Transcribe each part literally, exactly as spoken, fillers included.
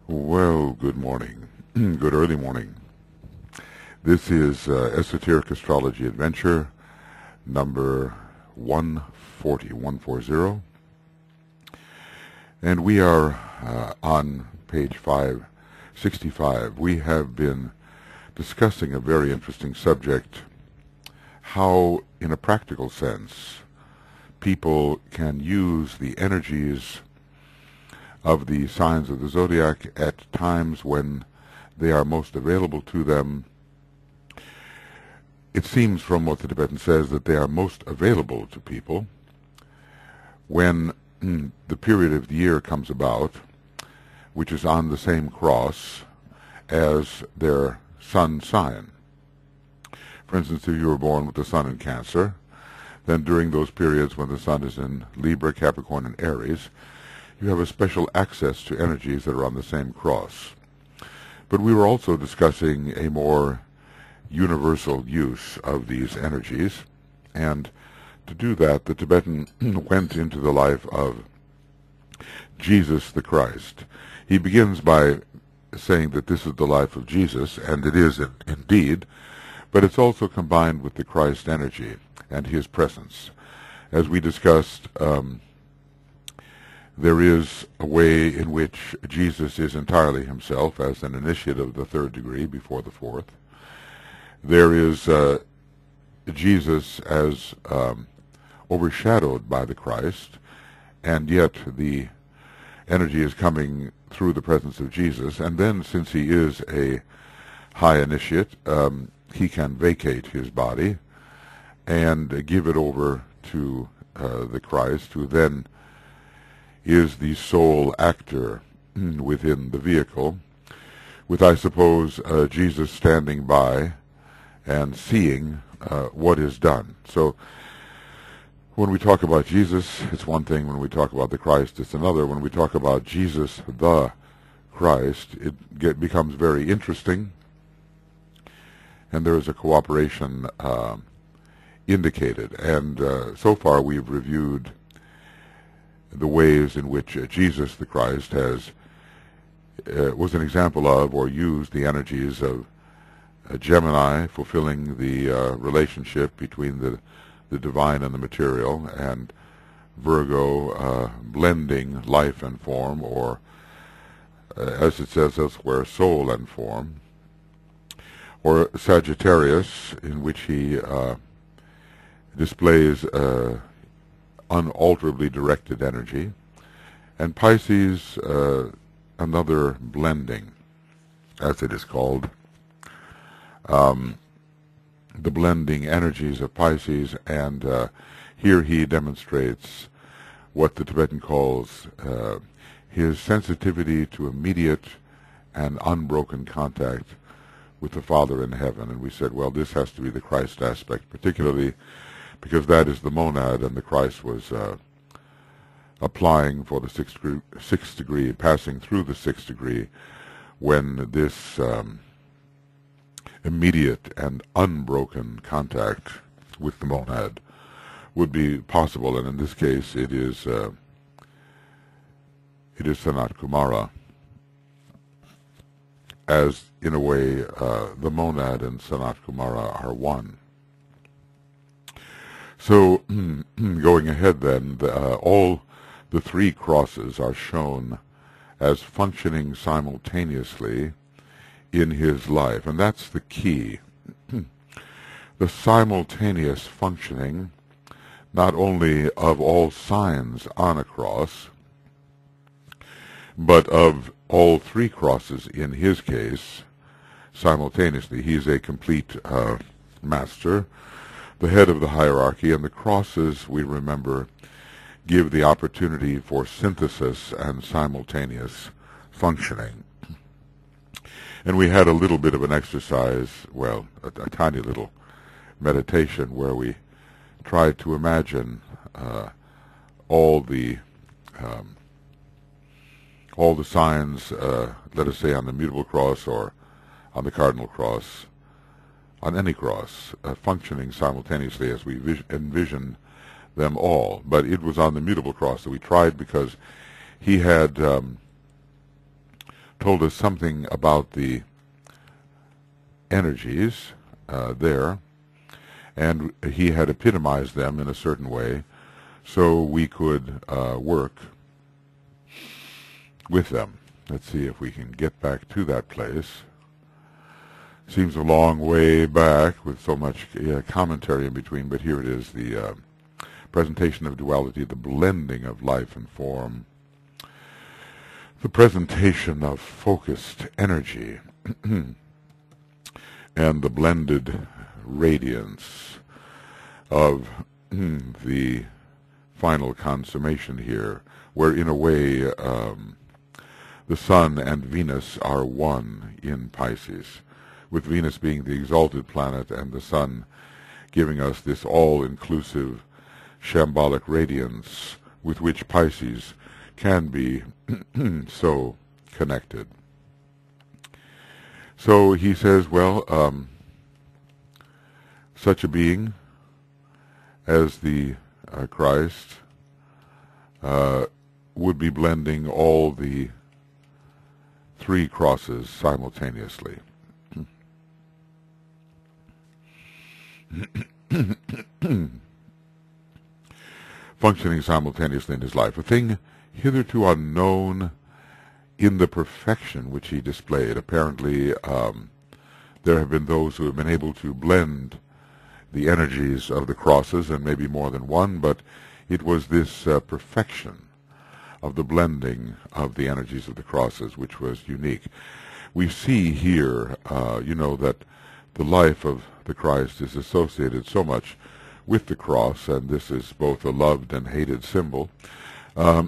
Well, good morning. Good early morning. This is uh, Esoteric Astrology Adventure number one forty, one forty. And we are uh, on page five sixty-five. We have been discussing a very interesting subject, how, in a practical sense, people can use the energies of the signs of the zodiac at times when they are most available to them. It seems from what the Tibetan says that they are most available to people when mm, the period of the year comes about, which is on the same cross as their sun sign. For instance, if you were born with the sun in Cancer, then during those periods when the sun is in Libra, Capricorn, and Aries, you have a special access to energies that are on the same cross. But we were also discussing a more universal use of these energies, and to do that, the Tibetan went into the life of Jesus the Christ. He begins by saying that this is the life of Jesus, and it is indeed, but it's also combined with the Christ energy and his presence. As we discussed, um, there is a way in which Jesus is entirely himself as an initiate of the third degree before the fourth. There is uh, Jesus as um, overshadowed by the Christ, and yet the energy is coming through the presence of Jesus. And then, since he is a high initiate, um, he can vacate his body and give it over to uh, the Christ, who then is the sole actor within the vehicle, with, I suppose, uh, Jesus standing by and seeing uh, what is done. So when we talk about Jesus, it's one thing. When we talk about the Christ, it's another. When we talk about Jesus the Christ, it get, becomes very interesting, and there is a cooperation uh, indicated. And uh, so far we've reviewed the ways in which uh, Jesus the Christ has uh, was an example of or used the energies of uh, Gemini, fulfilling the uh, relationship between the the divine and the material, and Virgo, uh, blending life and form, or uh, as it says elsewhere, soul and form, or Sagittarius, in which he uh, displays uh, unalterably directed energy, and Pisces, uh, another blending, as it is called, um, the blending energies of Pisces, and uh, here he demonstrates what the Tibetan calls uh, his sensitivity to immediate and unbroken contact with the Father in heaven. And we said, well, this has to be the Christ aspect, particularly because that is the monad, and the Christ was uh, applying for the sixth degree, sixth degree, passing through the sixth degree, when this um, immediate and unbroken contact with the monad would be possible. And in this case, it is uh, it is Sanat Kumara, as in a way uh, the monad and Sanat Kumara are one. So, going ahead then, the, uh, all the three crosses are shown as functioning simultaneously in his life, and that's the key. The simultaneous functioning, not only of all signs on a cross, but of all three crosses in his case, simultaneously. He's a complete uh, master, the head of the hierarchy, and the crosses, we remember, give the opportunity for synthesis and simultaneous functioning. And we had a little bit of an exercise, well, a, a tiny little meditation, where we tried to imagine uh, all the um, all the signs, uh, let us say on the mutable cross or on the cardinal cross, on any cross, uh, functioning simultaneously as we vis- envision them all. But it was on the mutable cross that we tried, because he had um, told us something about the energies uh, there, and he had epitomized them in a certain way so we could uh, work with them. Let's see if we can get back to that place. Seems a long way back with so much uh, commentary in between, but here it is, the uh, presentation of duality, the blending of life and form, the presentation of focused energy, and the blended radiance of the final consummation here, where in a way um, the Sun and Venus are one in Pisces, with Venus being the exalted planet and the Sun giving us this all-inclusive shambolic radiance with which Pisces can be so connected. So he says, well, um, such a being as the uh, Christ uh, would be blending all the three crosses simultaneously. Functioning simultaneously in his life, a thing hitherto unknown in the perfection which he displayed. Apparently, um, there have been those who have been able to blend the energies of the crosses, and maybe more than one, but it was this uh, perfection of the blending of the energies of the crosses which was unique. We see here, uh, you know, that the life of the Christ is associated so much with the cross, and this is both a loved and hated symbol. Um,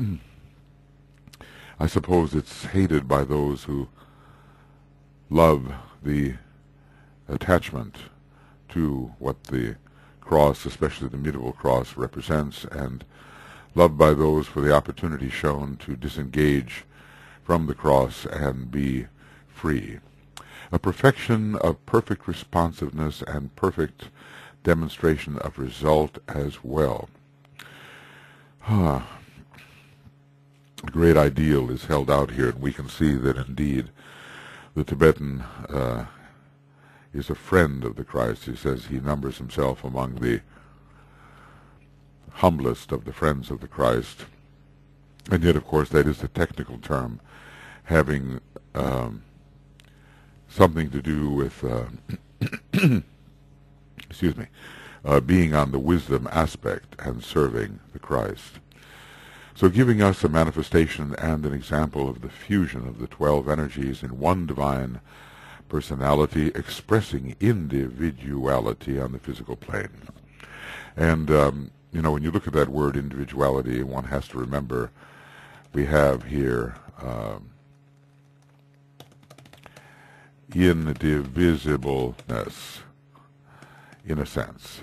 I suppose it's hated by those who love the attachment to what the cross, especially the medieval cross, represents, and loved by those for the opportunity shown to disengage from the cross and be free. A perfection of perfect responsiveness and perfect demonstration of result as well. Ah, a great ideal is held out here, and we can see that indeed the Tibetan uh, is a friend of the Christ. He says he numbers himself among the humblest of the friends of the Christ. And yet, of course, that is a technical term having um, something to do with, uh, excuse me, uh, being on the wisdom aspect and serving the Christ. So giving us a manifestation and an example of the fusion of the twelve energies in one divine personality, expressing individuality on the physical plane. And, um, you know, when you look at that word individuality, one has to remember we have here um, indivisibleness, in a sense.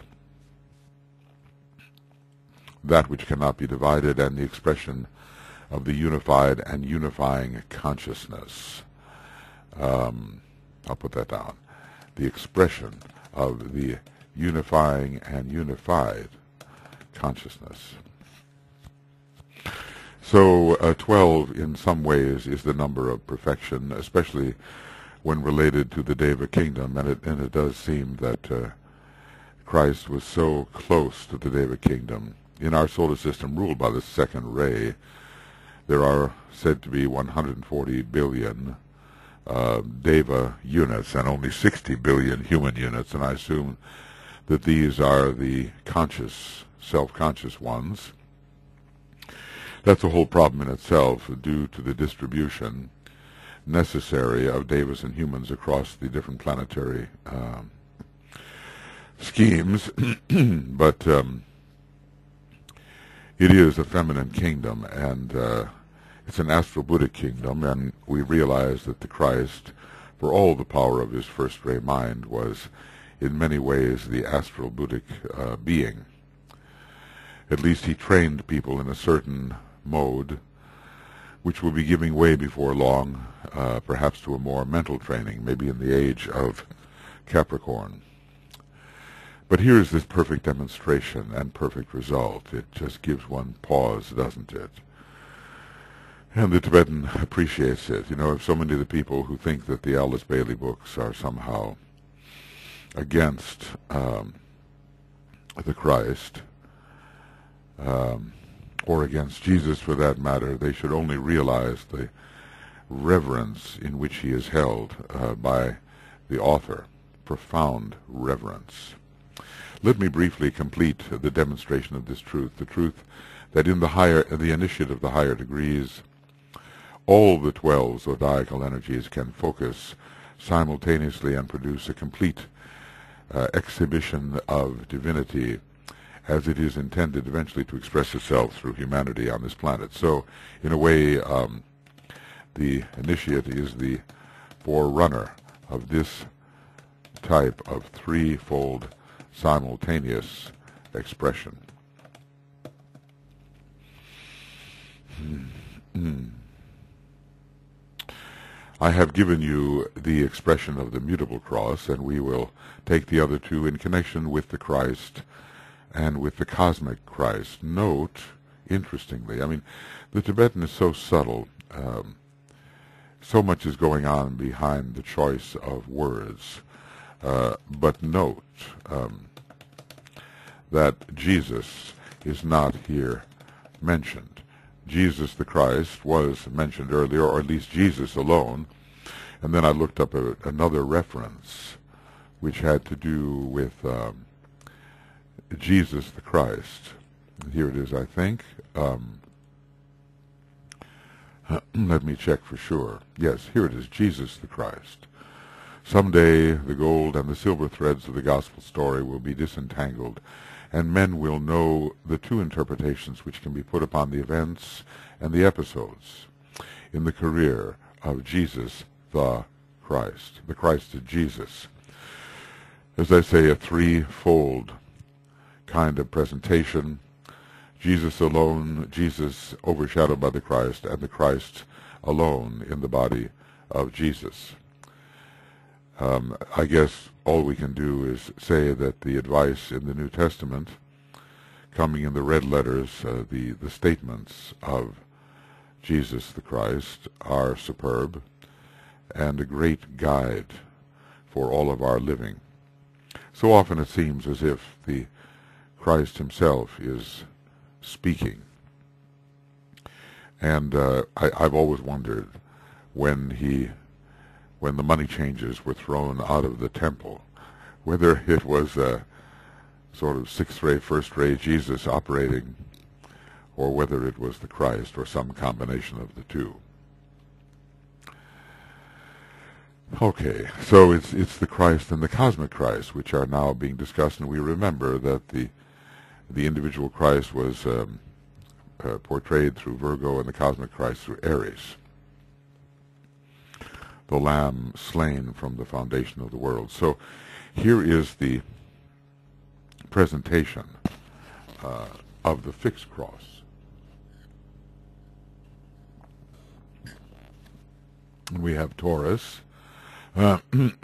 That which cannot be divided, and the expression of the unified and unifying consciousness. Um, I'll put that down. The expression of the unifying and unified consciousness. So uh, twelve in some ways is the number of perfection, especially when related to the Deva kingdom, and it, and it does seem that uh, Christ was so close to the Deva kingdom. In our solar system ruled by the second ray, there are said to be one hundred forty billion uh, Deva units and only sixty billion human units, and I assume that these are the conscious, self-conscious ones. That's a whole problem in itself, due to the distribution necessary of Devas and humans across the different planetary um, schemes. But um, it is a feminine kingdom, and uh, it's an astral Buddhic kingdom, and we realize that the Christ, for all the power of his first ray mind, was in many ways the astral Buddhic uh, being. At least he trained people in a certain mode, which will be giving way before long, uh, perhaps to a more mental training, maybe in the age of Capricorn. But here is this perfect demonstration and perfect result. It just gives one pause, doesn't it? And the Tibetan appreciates it. You know, if so many of the people who think that the Alice Bailey books are somehow against um, the Christ, um, or against Jesus for that matter, they should only realize the reverence in which he is held uh, by the author. Profound reverence. Let me briefly complete the demonstration of this truth, the truth that in the higher, the initiate of the higher degrees, all the twelve zodiacal energies can focus simultaneously and produce a complete uh, exhibition of divinity as it is intended eventually to express itself through humanity on this planet. So, in a way, um, the initiate is the forerunner of this type of threefold simultaneous expression. Hmm. I have given you the expression of the mutable cross, and we will take the other two in connection with the Christ and with the cosmic Christ. Note, interestingly, I mean, the Tibetan is so subtle. Um, so much is going on behind the choice of words. Uh, but note um, that Jesus is not here mentioned. Jesus the Christ was mentioned earlier, or at least Jesus alone. And then I looked up a, another reference which had to do with um, Jesus the Christ. Here it is, I think. Um, let me check for sure. Yes, here it is, Jesus the Christ. Someday the gold and the silver threads of the gospel story will be disentangled, and men will know the two interpretations which can be put upon the events and the episodes in the career of Jesus the Christ. The Christ is Jesus. As I say, a threefold kind of presentation. Jesus alone, Jesus overshadowed by the Christ, and the Christ alone in the body of Jesus. Um, I guess all we can do is say that the advice in the New Testament, coming in the red letters, uh, the, the statements of Jesus the Christ, are superb and a great guide for all of our living. So often it seems as if the Christ himself is speaking. And uh, I, I've always wondered when he when the money changers were thrown out of the temple, whether it was a sort of sixth-rate, first-rate Jesus operating, or whether it was the Christ, or some combination of the two. Okay, so it's it's the Christ and the cosmic Christ which are now being discussed, and we remember that the the individual Christ was um, uh, portrayed through Virgo and the cosmic Christ through Aries, the Lamb slain from the foundation of the world. So here is the presentation uh, of the fixed cross. And we have Taurus. Uh,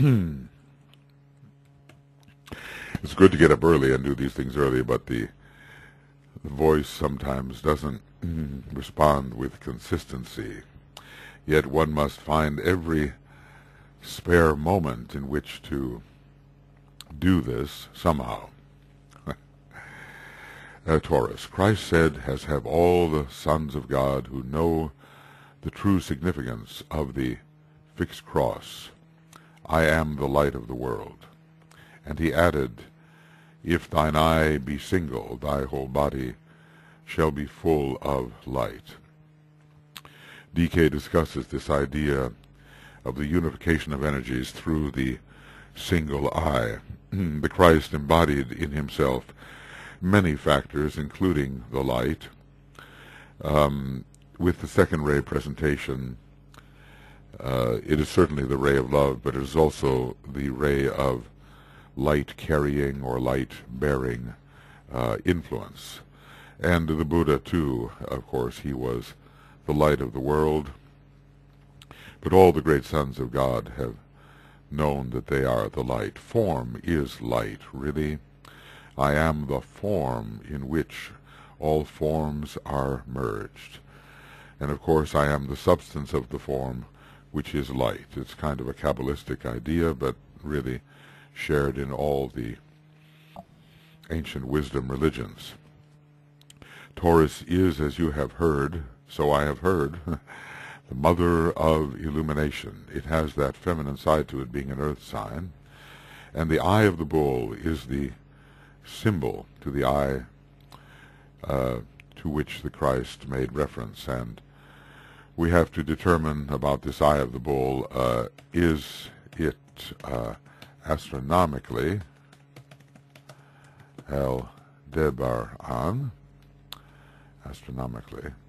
it's good to get up early and do these things early, but the, the voice sometimes doesn't respond with consistency. Yet one must find every spare moment in which to do this somehow. uh, Taurus. Christ said, as have all the sons of God who know the true significance of the fixed cross, I am the light of the world. And he added, if thine eye be single, thy whole body shall be full of light. D K discusses this idea of the unification of energies through the single eye. The Christ embodied in himself many factors, including the light. Um, with the second ray presentation, uh, it is certainly the ray of love, but it is also the ray of light-carrying or light-bearing uh, influence. And the Buddha, too, of course, he was the light of the world. But all the great sons of God have known that they are the light. Form is light, really. I am the form in which all forms are merged. And of course I am the substance of the form, which is light. It's kind of a Kabbalistic idea, but really shared in all the ancient wisdom religions. Taurus is, as you have heard, so I have heard, the mother of illumination. It has that feminine side to it, being an earth sign. And the eye of the bull is the symbol to the eye uh, to which the Christ made reference. And we have to determine about this eye of the bull, uh, is it uh, astronomically Aldebaran, astronomically,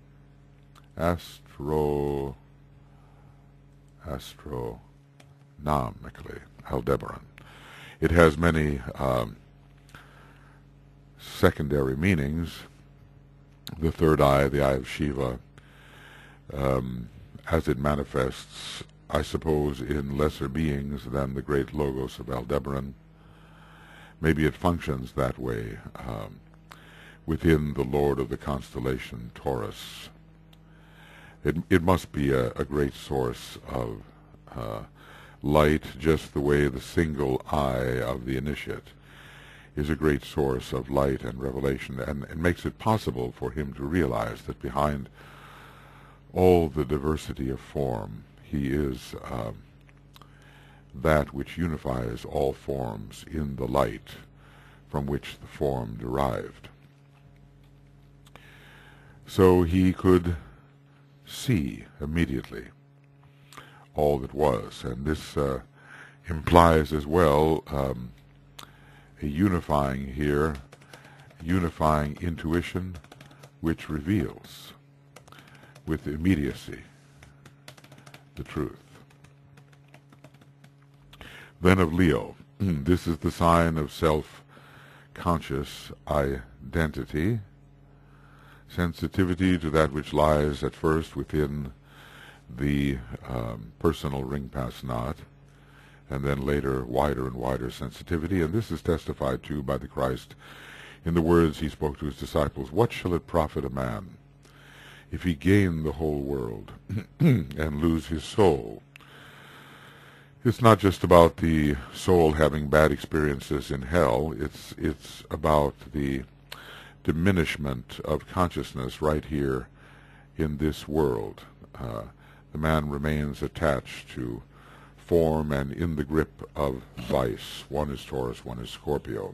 astro, astronomically, Aldebaran. It has many um, secondary meanings. The third eye, the eye of Shiva, um, as it manifests, I suppose, in lesser beings than the great Logos of Aldebaran. Maybe it functions that way um, within the Lord of the constellation Taurus. It, it must be a, a great source of uh, light, just the way the single eye of the initiate is a great source of light and revelation, and it makes it possible for him to realize that behind all the diversity of form, he is um, that which unifies all forms in the light from which the form derived. So he could see immediately all that was, and this uh, implies as well um, a unifying here, unifying intuition which reveals with immediacy the truth. Then of Leo, this is the sign of self-conscious identity, sensitivity to that which lies at first within the um, personal ring-pass knot, and then later wider and wider sensitivity. And this is testified to by the Christ in the words he spoke to his disciples, "What shall it profit a man if he gain the whole world and lose his soul?" It's not just about the soul having bad experiences in hell. It's it's about the diminishment of consciousness right here in this world. Uh, the man remains attached to form and in the grip of vice. One is Taurus, one is Scorpio.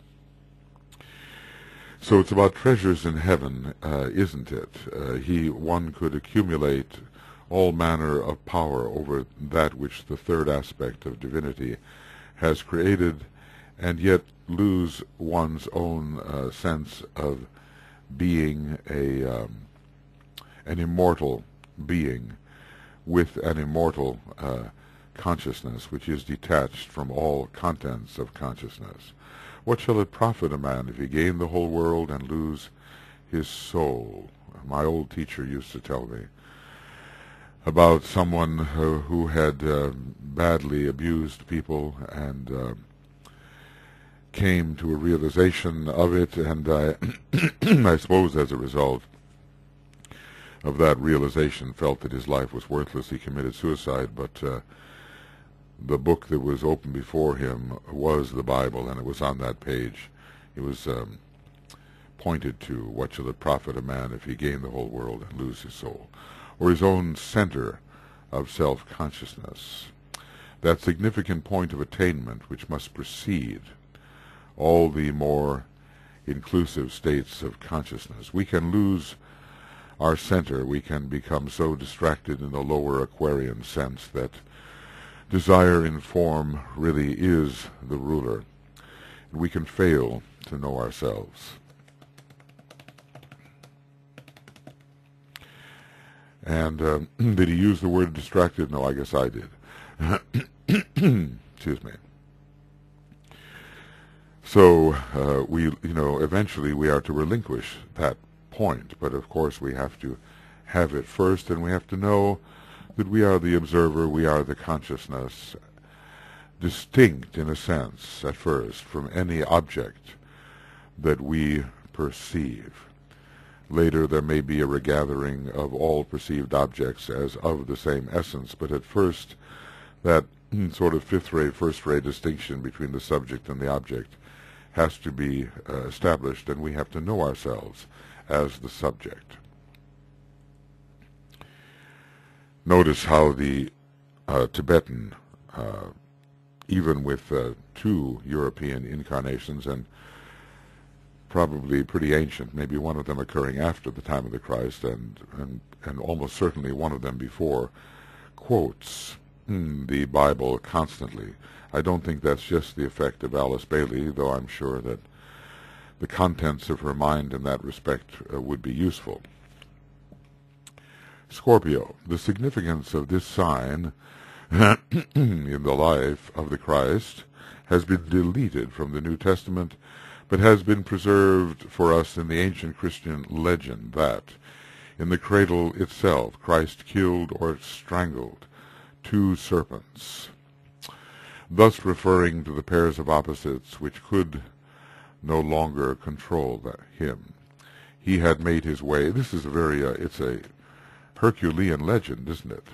So it's about treasures in heaven, uh, isn't it? Uh, he, one could accumulate all manner of power over that which the third aspect of divinity has created, and yet lose one's own uh, sense of being a um, an immortal being with an immortal uh, consciousness which is detached from all contents of consciousness. What shall it profit a man if he gain the whole world and lose his soul? My old teacher used to tell me about someone who, who had uh, badly abused people and uh, came to a realization of it, and I, I suppose as a result of that realization felt that his life was worthless. He committed suicide, but uh, the book that was open before him was the Bible, and it was on that page. It was um, pointed to, what shall it profit a man if he gain the whole world and lose his soul? Or his own center of self-consciousness. That significant point of attainment which must precede all the more inclusive states of consciousness. We can lose our center. We can become so distracted in the lower Aquarian sense that desire in form really is the ruler. And we can fail to know ourselves. And uh, did he use the word distracted? No, I guess I did. Excuse me. So uh, we, you know, eventually we are to relinquish that point, but of course we have to have it first, and we have to know that we are the observer, we are the consciousness, distinct in a sense at first from any object that we perceive. Later there may be a regathering of all perceived objects as of the same essence, but at first that sort of fifth-ray, first-ray distinction between the subject and the object has to be uh, established, and we have to know ourselves as the subject. Notice how the uh, Tibetan, uh, even with uh, two European incarnations, and probably pretty ancient, maybe one of them occurring after the time of the Christ, and, and, and almost certainly one of them before, quotes mm, the Bible constantly. I don't think that's just the effect of Alice Bailey, though I'm sure that the contents of her mind in that respect uh, would be useful. Scorpio. The significance of this sign in the life of the Christ has been deleted from the New Testament, but has been preserved for us in the ancient Christian legend that, in the cradle itself, Christ killed or strangled two serpents, thus referring to the pairs of opposites which could no longer control him. He had made his way. This is a very, uh, it's a Herculean legend, isn't it?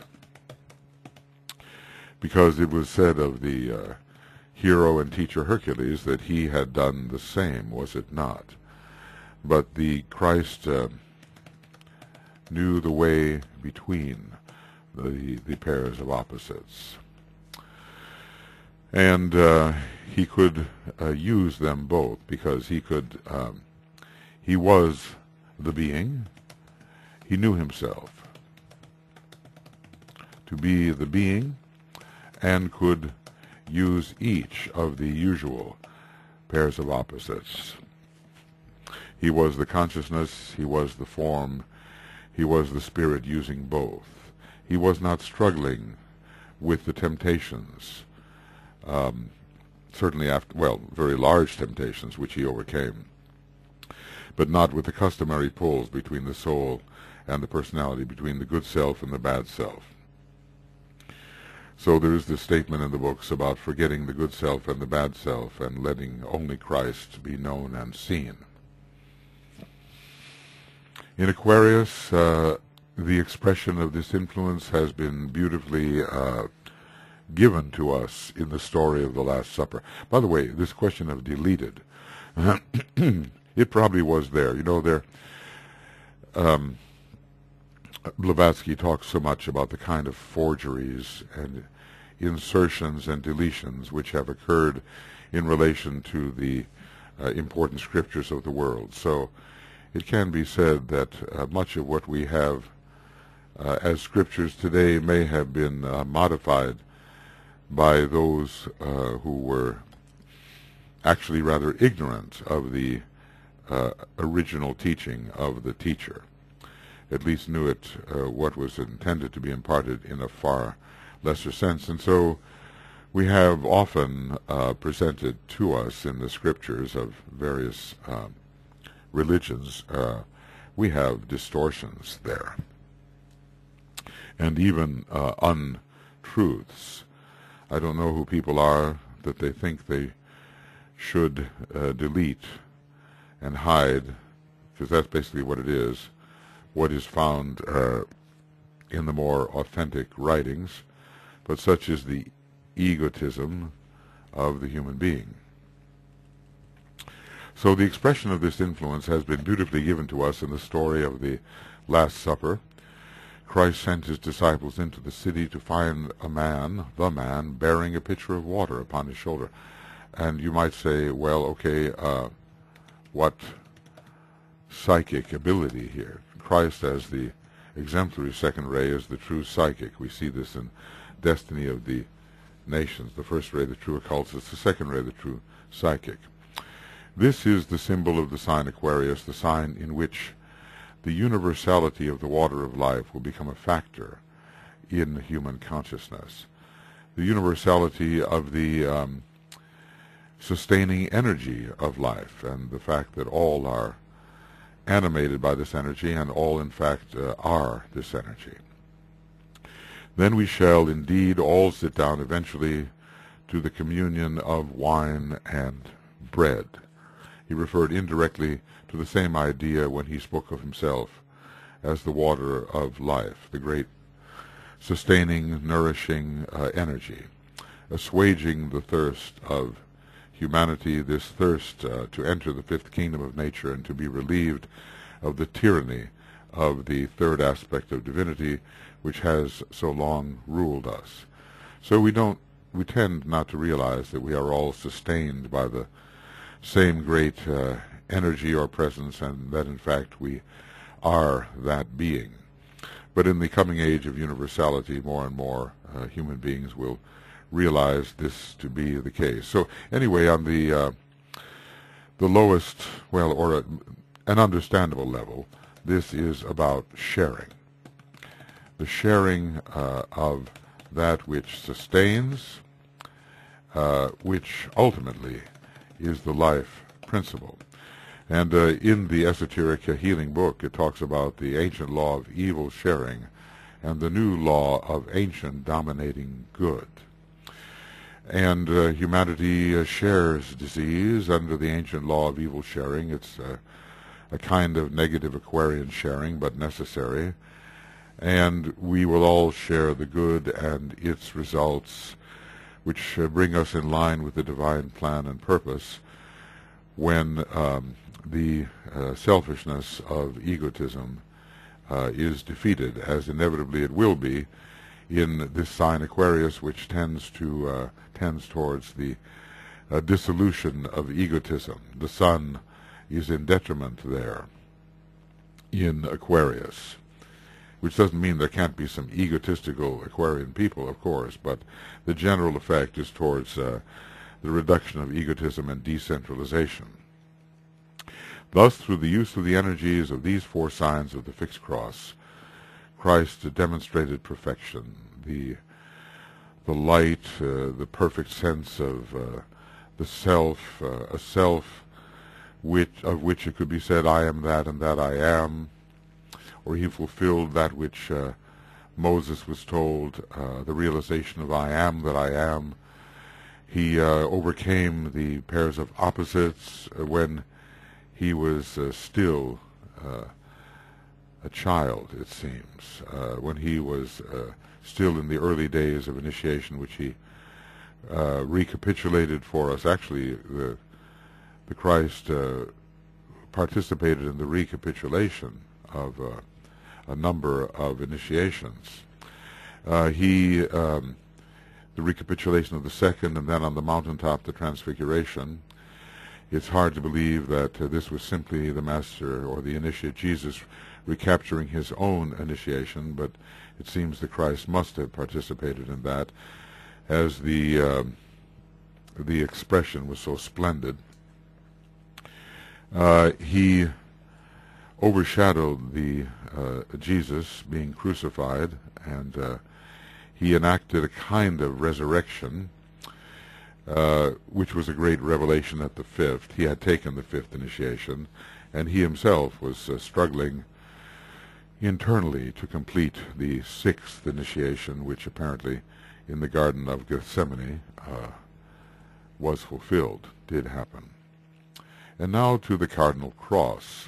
Because it was said of the uh, hero and teacher Hercules that he had done the same, was it not? But the Christ uh, knew the way between the, the pairs of opposites. And uh, he could uh, use them both, because he could, um, he was the being, he knew himself to be the being, and could use each of the usual pairs of opposites. He was the consciousness, he was the form, he was the spirit using both. He was not struggling with the temptations, um, certainly after, well, very large temptations which he overcame, but not with the customary pulls between the soul and the personality, between the good self and the bad self. So there is this statement in the books about forgetting the good self and the bad self and letting only Christ be known and seen. In Aquarius, uh, the expression of this influence has been beautifully uh, given to us in the story of the Last Supper. By the way, this question of deleted, it probably was there. You know, there, um, Blavatsky talks so much about the kind of forgeries and insertions and deletions which have occurred in relation to the uh, important scriptures of the world. So it can be said that uh, much of what we have uh, as scriptures today may have been uh, modified by those uh, who were actually rather ignorant of the uh, original teaching of the teacher. At least knew it, uh, what was intended to be imparted in a far lesser sense. And so we have often uh, presented to us in the scriptures of various uh, religions, uh, we have distortions there, and even uh, untruths. I don't know who people are that they think they should uh, delete and hide, because that's basically what it is, what is found uh, in the more authentic writings, but such is the egotism of the human being. So the expression of this influence has been beautifully given to us in the story of the Last Supper. Christ sent his disciples into the city to find a man, the man, bearing a pitcher of water upon his shoulder. And you might say, well, okay, uh, what psychic ability here? Christ as the exemplary second ray is the true psychic. We see this in Destiny of the Nations. The first ray, the true occultist, the second ray, the true psychic. This is the symbol of the sign Aquarius, the sign in which the universality of the water of life will become a factor in human consciousness. The universality of the um, sustaining energy of life, and the fact that all are animated by this energy, and all in fact uh, are this energy. Then we shall indeed all sit down eventually to the communion of wine and bread. He referred indirectly to the same idea when he spoke of himself as the water of life, the great sustaining, nourishing uh, energy, assuaging the thirst of humanity, this thirst uh, to enter the fifth kingdom of nature and to be relieved of the tyranny of the third aspect of divinity which has so long ruled us. So we don't, we tend not to realize that we are all sustained by the same great uh, energy or presence, and that in fact we are that being. But in the coming age of universality, more and more uh, human beings will realize this to be the case. So anyway, on the uh, the lowest, well, or a, an understandable level, this is about sharing. The sharing uh, of that which sustains, uh, which ultimately is the life principle. And uh, in the esoteric uh, healing book, it talks about the ancient law of evil sharing and the new law of ancient dominating good. And uh, humanity uh, shares disease under the ancient law of evil sharing. It's uh, a kind of negative Aquarian sharing, but necessary. And we will all share the good and its results, which uh, bring us in line with the divine plan and purpose, when um, the uh, selfishness of egotism uh, is defeated, as inevitably it will be in this sign Aquarius, which tends to uh, tends towards the uh, dissolution of egotism. The sun is in detriment there in Aquarius, which doesn't mean there can't be some egotistical Aquarian people, of course, but the general effect is towards uh, the reduction of egotism and decentralization. Thus, through the use of the energies of these four signs of the fixed cross, Christ demonstrated perfection, the the light, uh, the perfect sense of uh, the self, uh, a self which of which it could be said, I am that and that I am, or he fulfilled that which uh, Moses was told, uh, the realization of I am that I am. He uh, overcame the pairs of opposites uh, when he was uh, still uh, a child, it seems, uh, when he was uh, still in the early days of initiation, which he uh, recapitulated for us. Actually, the, the Christ uh, participated in the recapitulation of uh, a number of initiations. Uh, he, um, the recapitulation of the second, and then on the mountaintop, the transfiguration. It's hard to believe that uh, this was simply the Master or the initiate Jesus recapturing his own initiation, but it seems the Christ must have participated in that, as the uh, the expression was so splendid. Uh, he overshadowed the uh, Jesus being crucified, and uh, he enacted a kind of resurrection, uh, which was a great revelation at the fifth. He had taken the fifth initiation, and he himself was uh, struggling internally to complete the sixth initiation, which apparently in the Garden of Gethsemane uh, was fulfilled, did happen. And now to the cardinal cross.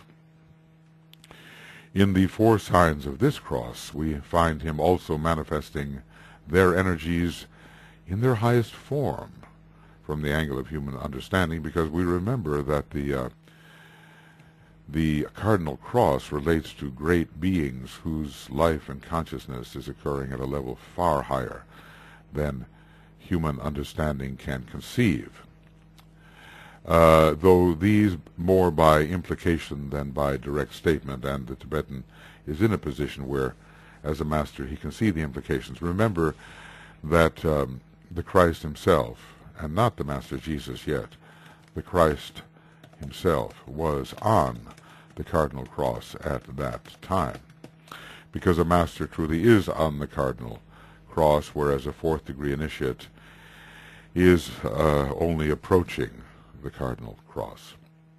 In the four signs of this cross, we find him also manifesting their energies in their highest form from the angle of human understanding, because we remember that the uh, the cardinal cross relates to great beings whose life and consciousness is occurring at a level far higher than human understanding can conceive. Uh, though these more by implication than by direct statement, and the Tibetan is in a position where, as a master, he can see the implications. Remember that um, the Christ himself, and not the Master Jesus yet, the Christ himself was on the cardinal cross at that time, because a master truly is on the cardinal cross, whereas a fourth degree initiate is uh, only approaching the cardinal cross.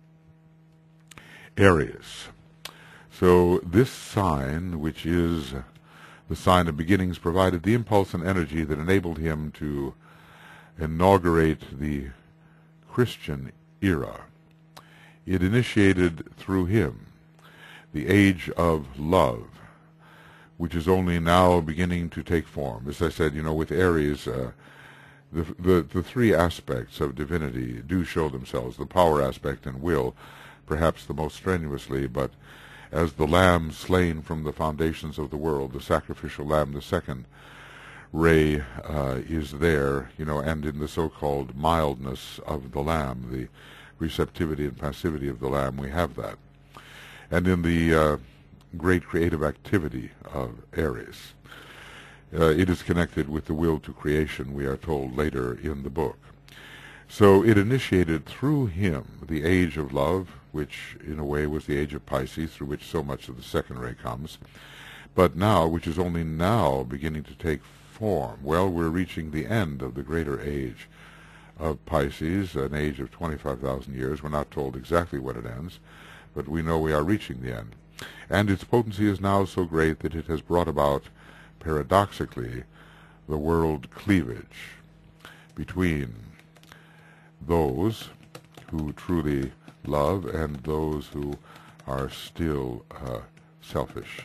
Aries. So this sign, which is the sign of beginnings, provided the impulse and energy that enabled him to inaugurate the Christian era. It initiated through him the age of love, which is only now beginning to take form. As I said, you know, with Aries, uh, the, the the three aspects of divinity do show themselves, the power aspect and will, perhaps the most strenuously, but as the lamb slain from the foundations of the world, the sacrificial lamb, the second ray uh, is there, you know, and in the so-called mildness of the lamb, the receptivity and passivity of the lamb, we have that. And in the uh, great creative activity of Aries, uh, it is connected with the will to creation, we are told later in the book. So it initiated through him the age of love, which in a way was the age of Pisces, through which so much of the second ray comes, but now, which is only now beginning to take form. Well, we're reaching the end of the greater age of Pisces, an age of twenty-five thousand years. We're not told exactly when it ends, but we know we are reaching the end. And its potency is now so great that it has brought about, paradoxically, the world cleavage between those who truly love and those who are still uh, selfish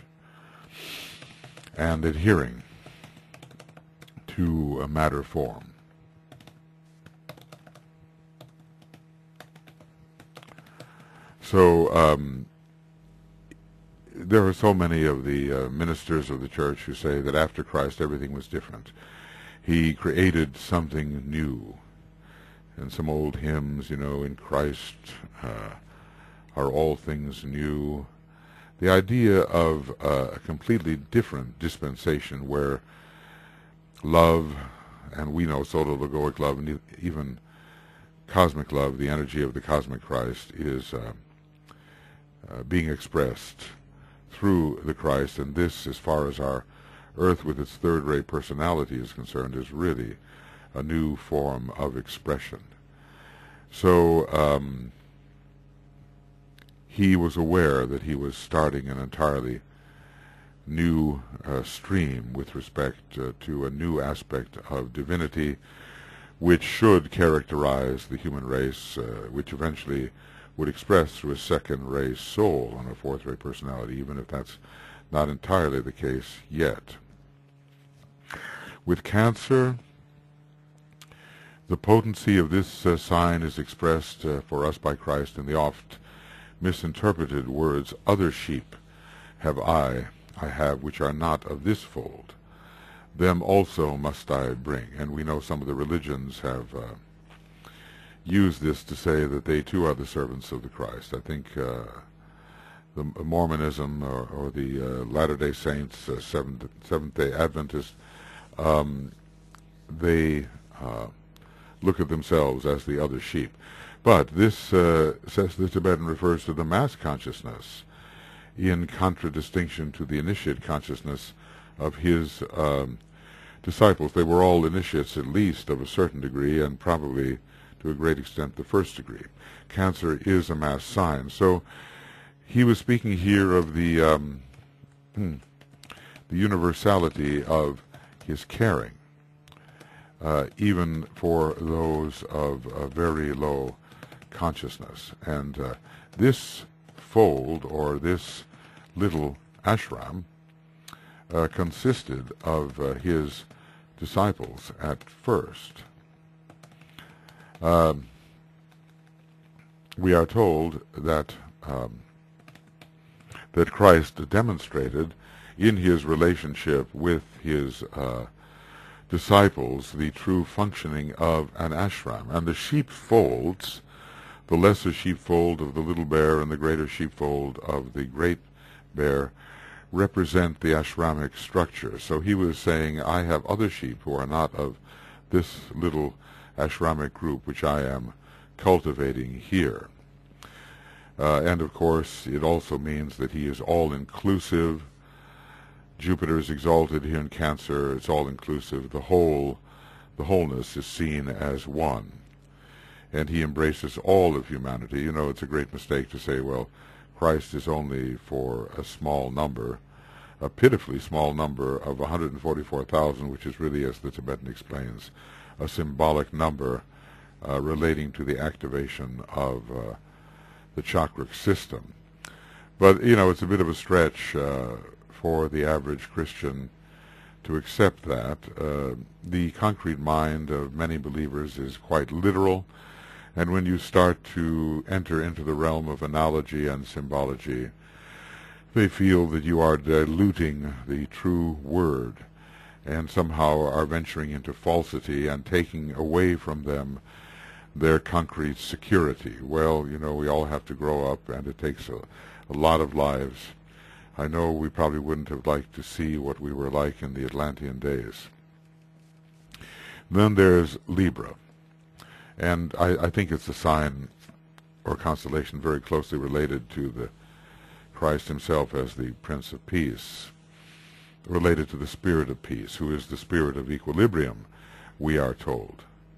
and adhering to a matter form. So um, there are so many of the uh, ministers of the church who say that after Christ everything was different. He created something new. And some old hymns, you know, in Christ uh, are all things new. The idea of uh, a completely different dispensation where love, and we know soto-logoic love, and even cosmic love, the energy of the cosmic Christ, is uh, uh, being expressed through the Christ. And this, as far as our earth with its third-rate personality is concerned, is really a new form of expression. So um, he was aware that he was starting an entirely new uh, stream with respect uh, to a new aspect of divinity, which should characterize the human race, uh, which eventually would express through a second-ray soul on a fourth-ray personality, even if that's not entirely the case yet. With Cancer, the potency of this uh, sign is expressed uh, for us by Christ in the oft misinterpreted words, "Other sheep have I, I have, which are not of this fold. Them also must I bring." And we know some of the religions have uh, used this to say that they too are the servants of the Christ. I think uh, the Mormonism or, or the uh, Latter-day Saints, uh, Seventh, Seventh-day Adventists, um, they uh, look at themselves as the other sheep. But this, uh, says the Tibetan, refers to the mass consciousness in contradistinction to the initiate consciousness of his um, disciples. They were all initiates, at least of a certain degree, and probably to a great extent the first degree. Cancer is a mass sign. So he was speaking here of the, um, hmm, the universality of his caring. Uh, even for those of a very low consciousness. And uh, this fold, or this little ashram, uh, consisted of uh, his disciples at first. Uh, we are told that um, that Christ demonstrated in his relationship with his uh, disciples the true functioning of an ashram. And the sheepfolds, the lesser sheepfold of the little bear and the greater sheepfold of the great bear, represent the ashramic structure. So he was saying, I have other sheep who are not of this little ashramic group which I am cultivating here. Uh, and of course it also means that he is all-inclusive. Jupiter is exalted here in Cancer. It's all-inclusive. The whole, the wholeness is seen as one. And he embraces all of humanity. You know, it's a great mistake to say, well, Christ is only for a small number, a pitifully small number of one hundred forty-four thousand, which is really, as the Tibetan explains, a symbolic number uh, relating to the activation of uh, the chakra system. But, you know, it's a bit of a stretch uh, for the average Christian to accept that. Uh, the concrete mind of many believers is quite literal, and when you start to enter into the realm of analogy and symbology, they feel that you are diluting the true word and somehow are venturing into falsity and taking away from them their concrete security. Well, you know, we all have to grow up, and it takes a, a lot of lives. I know we probably wouldn't have liked to see what we were like in the Atlantean days. Then there's Libra, and I, I think it's a sign or constellation very closely related to the Christ himself as the Prince of Peace, related to the Spirit of Peace, who is the Spirit of equilibrium, we are told.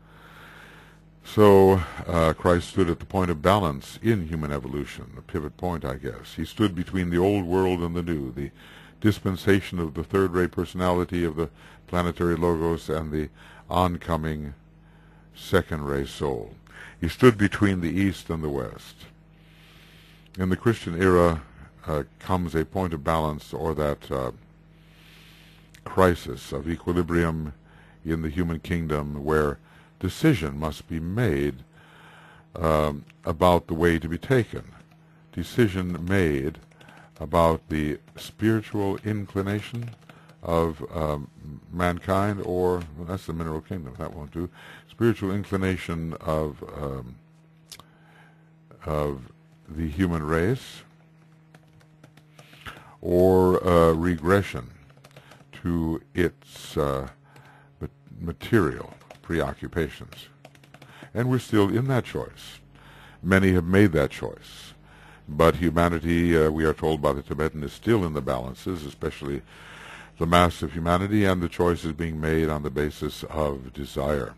So uh, Christ stood at the point of balance in human evolution, a pivot point, I guess. He stood between the old world and the new, the dispensation of the third-ray personality of the planetary logos and the oncoming second-ray soul. He stood between the East and the West. In the Christian era uh, comes a point of balance, or that uh, crisis of equilibrium in the human kingdom, where decision must be made um, about the way to be taken. Decision made about the spiritual inclination of um, mankind, or well, that's the mineral kingdom, that won't do. Spiritual inclination of um, of the human race, or uh, regression to its uh, material preoccupations. And we're still in that choice. Many have made that choice. But humanity, uh, we are told by the Tibetan, is still in the balances, especially the mass of humanity, and the choice is being made on the basis of desire,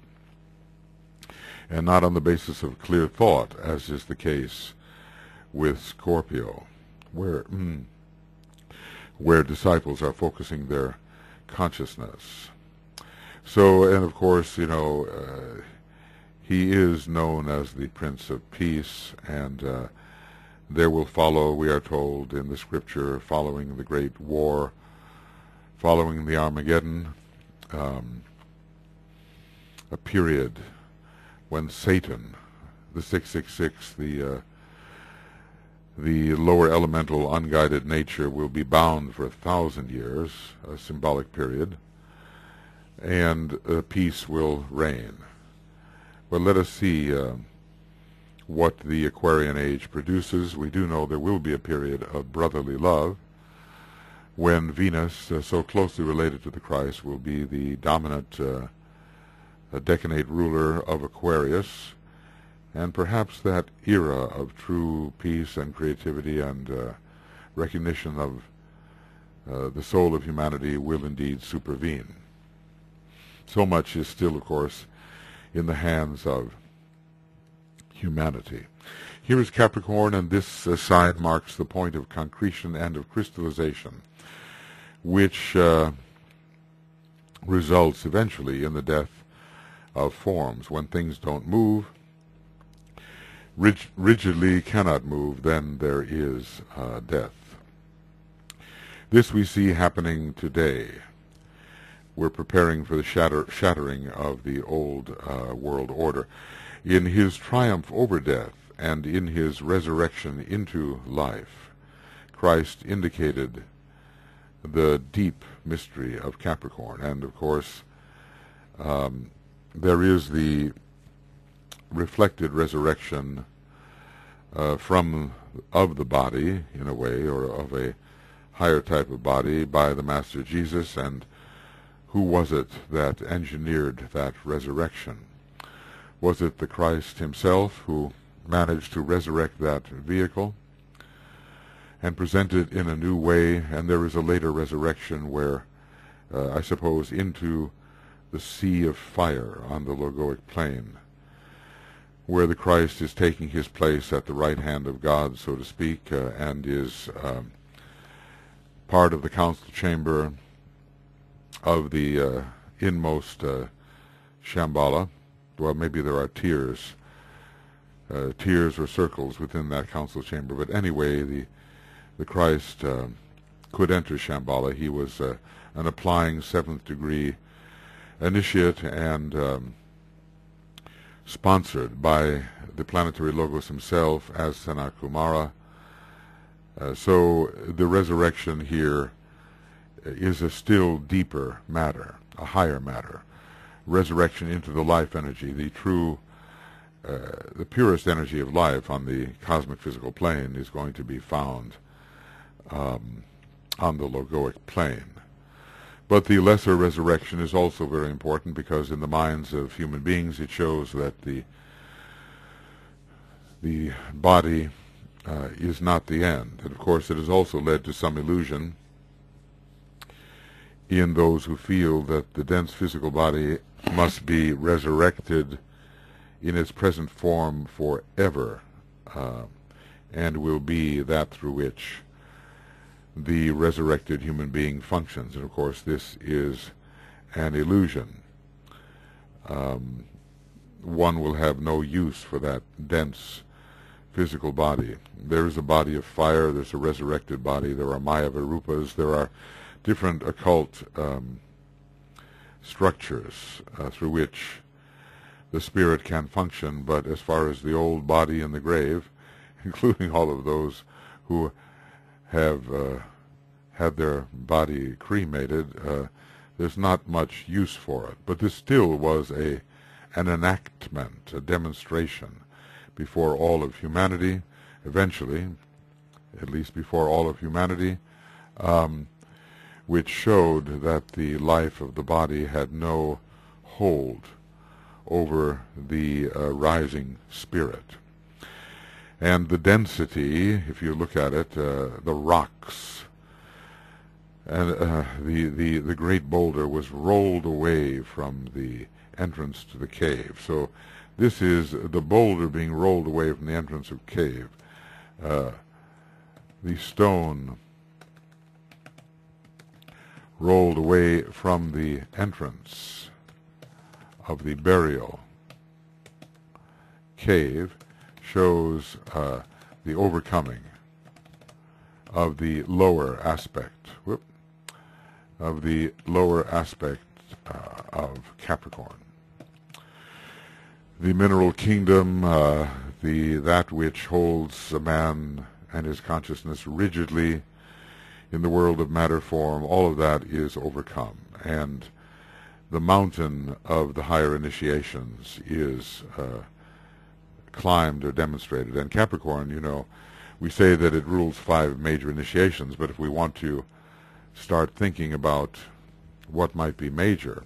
and not on the basis of clear thought, as is the case with Scorpio, where, mm, where disciples are focusing their consciousness. So, and of course, you know, uh, he is known as the Prince of Peace, and uh, there will follow, we are told in the scripture, following the great war, following the Armageddon, um, a period when Satan, the six six six, the uh, the lower elemental unguided nature, will be bound for a thousand years, a symbolic period, and uh, peace will reign. But let us see uh, what the Aquarian age produces. We do know there will be a period of brotherly love, when Venus, uh, so closely related to the Christ, will be the dominant uh, decanate ruler of Aquarius, and perhaps that era of true peace and creativity and uh, recognition of uh, the soul of humanity will indeed supervene. So much is still, of course, in the hands of humanity. Here is Capricorn, and this uh, sign marks the point of concretion and of crystallization, which uh, results eventually in the death of forms. When things don't move, rig rigidly cannot move, then there is uh, death. This we see happening today. We're preparing for the shatter shattering of the old uh, world order. In his triumph over death and in his resurrection into life, Christ indicated the deep mystery of Capricorn. And of course, um, there is the reflected resurrection uh, from of the body, in a way, or of a higher type of body, by the Master Jesus. And who was it that engineered that resurrection? Was it the Christ himself who managed to resurrect that vehicle and present it in a new way? And there is a later resurrection where, uh, I suppose, into the sea of fire on the logoic plane, where the Christ is taking his place at the right hand of God, so to speak, uh, and is um, part of the council chamber of the uh, inmost uh, Shambhala. Well, maybe there are tiers uh, tiers or circles within that council chamber. But anyway, the the Christ uh, could enter Shambhala. He was uh, an applying seventh degree initiate and um, sponsored by the planetary Logos himself as Sanat Kumara. Uh, so the resurrection here is a still deeper matter, a higher matter. Resurrection into the life energy, the true, uh, the purest energy of life on the cosmic physical plane is going to be found um, on the logoic plane. But the lesser resurrection is also very important because in the minds of human beings it shows that the the body uh, is not the end. And of course it has also led to some illusion in those who feel that the dense physical body must be resurrected in its present form forever, uh, and will be that through which the resurrected human being functions. And of course this is an illusion. Um, one will have no use for that dense physical body. There is a body of fire, there's a resurrected body, there are Maya Virupas, there are different occult um, structures uh, through which the spirit can function, but as far as the old body in the grave, including all of those who have uh, had their body cremated, uh, there's not much use for it. But this still was a an enactment, a demonstration before all of humanity, eventually, at least before all of humanity, um, which showed that the life of the body had no hold over the uh, rising spirit. And the density, if you look at it, uh, the rocks, and uh, the, the, the great boulder was rolled away from the entrance to the cave. So this is the boulder being rolled away from the entrance of cave. Uh, the stone rolled away from the entrance of the burial cave shows uh, the overcoming of the lower aspect, whoop, of the lower aspect uh, of Capricorn. The mineral kingdom, uh, the that which holds a man and his consciousness rigidly in the world of matter form, all of that is overcome. And the mountain of the higher initiations is uh, climbed or demonstrated. And Capricorn, you know, we say that it rules five major initiations, but if we want to start thinking about what might be major,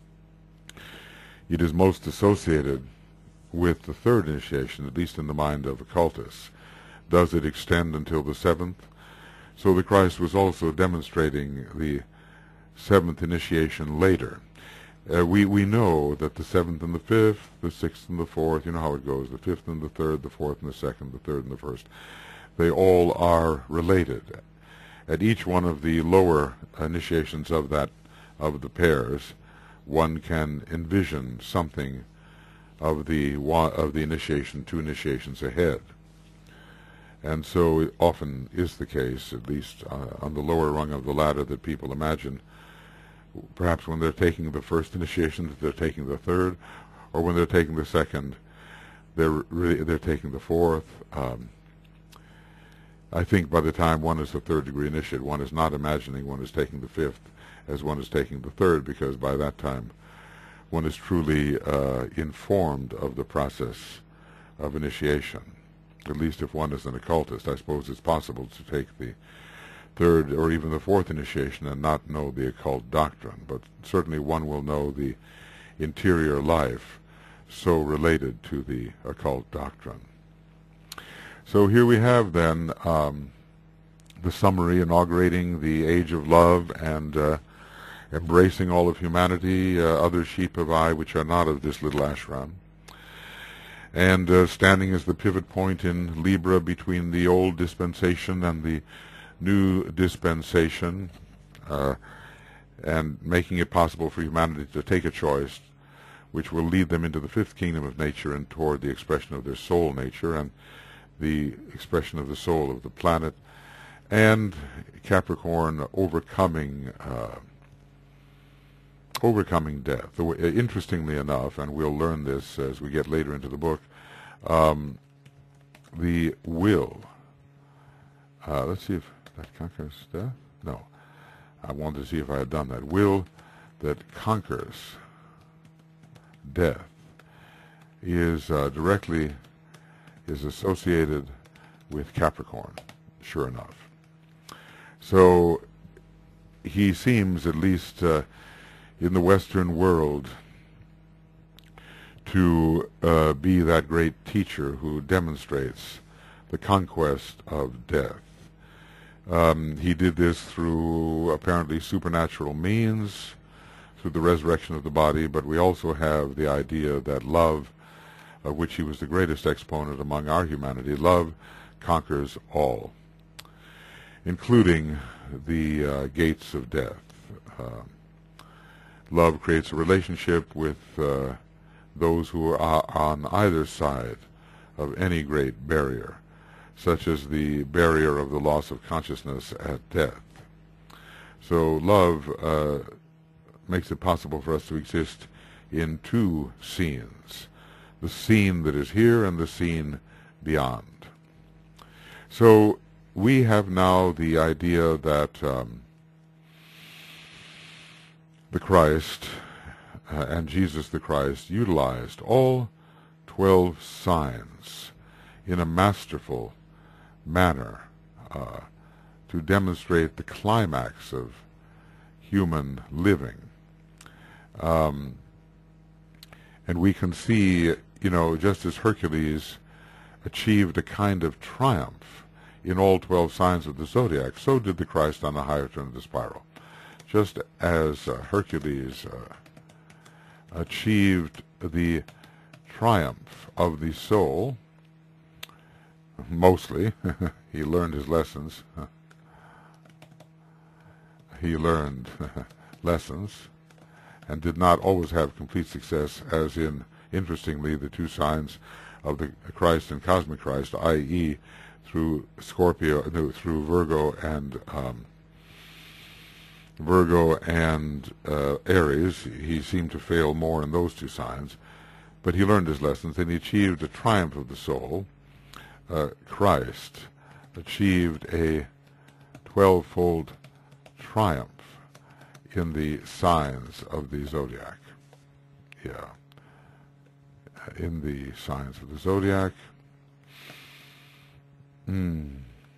it is most associated with the third initiation, at least in the mind of occultists. Does it extend until the seventh? So the Christ was also demonstrating the seventh initiation later. Uh, we, we know that the seventh and the fifth, the sixth and the fourth, you know how it goes, the fifth and the third, the fourth and the second, the third and the first, they all are related. At each one of the lower initiations of that, of the pairs, one can envision something of the of the initiation two initiations ahead. And so it often is the case, at least uh, on the lower rung of the ladder, that people imagine, perhaps when they're taking the first initiation, that they're taking the third, or when they're taking the second, they're really, they're taking the fourth. Um, I think by the time one is a third degree initiate, one is not imagining one is taking the fifth as one is taking the third, because by that time one is truly uh, informed of the process of initiation. At least if one is an occultist, I suppose it's possible to take the third or even the fourth initiation and not know the occult doctrine, but certainly one will know the interior life so related to the occult doctrine. So here we have then um, the summary inaugurating the age of love and uh, embracing all of humanity, uh, other sheep of I which are not of this little ashram, and uh, standing as the pivot point in Libra between the old dispensation and the new dispensation, uh, and making it possible for humanity to take a choice which will lead them into the fifth kingdom of nature and toward the expression of their soul nature and the expression of the soul of the planet, and Capricorn overcoming uh, overcoming death. The way, interestingly enough, and we'll learn this as we get later into the book, um, the will, uh, let's see if that conquers death. No, I wanted to see if I had done that. Will that conquers death is uh, directly is associated with Capricorn, sure enough. So he seems, at least uh, in the Western world, to uh, be that great teacher who demonstrates the conquest of death. Um, he did this through apparently supernatural means, through the resurrection of the body, but we also have the idea that love, of which he was the greatest exponent among our humanity, love conquers all, including the uh, gates of death. Uh, love creates a relationship with uh, those who are on either side of any great barrier, such as the barrier of the loss of consciousness at death. So love uh, makes it possible for us to exist in two scenes, the scene that is here and the scene beyond. So we have now the idea that um, the Christ uh, and Jesus the Christ utilized all twelve signs in a masterful manner uh, to demonstrate the climax of human living. Um, and we can see, you know, just as Hercules achieved a kind of triumph in all twelve signs of the zodiac, so did the Christ on the higher turn of the spiral. Just as uh, Hercules uh, achieved the triumph of the soul, mostly, he learned his lessons. He learned lessons and did not always have complete success, as in, interestingly, the two signs of the Christ and cosmic Christ, that is through Scorpio, no, through Virgo and um, Virgo and uh, Aries. He seemed to fail more in those two signs, but he learned his lessons and he achieved a triumph of the soul. Uh, Christ achieved a twelve-fold triumph in the signs of the zodiac. Yeah, in the signs of the zodiac. Mm.